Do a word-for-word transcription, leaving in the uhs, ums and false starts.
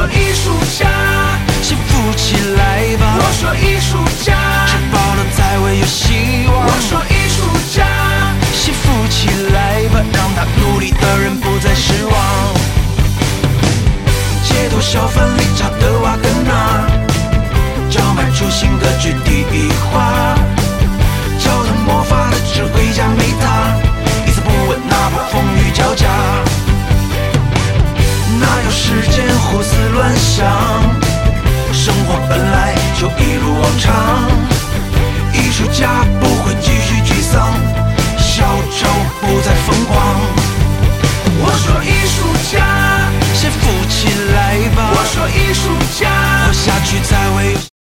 艺术家， 幸福起来吧。 我说艺术家， 吃饱了才会有希望。 我说艺术家， 幸福起来吧，让他努力的人不再失望。街头小贩理查德瓦格纳，叫卖出新歌剧第一话。教他魔法的指挥家没他，一字不问哪怕风雨交加。哪有时间胡思乱想？生活本来就一如往常。艺术家不会继续沮丧，小丑不再疯狂。 我说艺术家， 幸福起来吧。 我说艺术家， 活下去才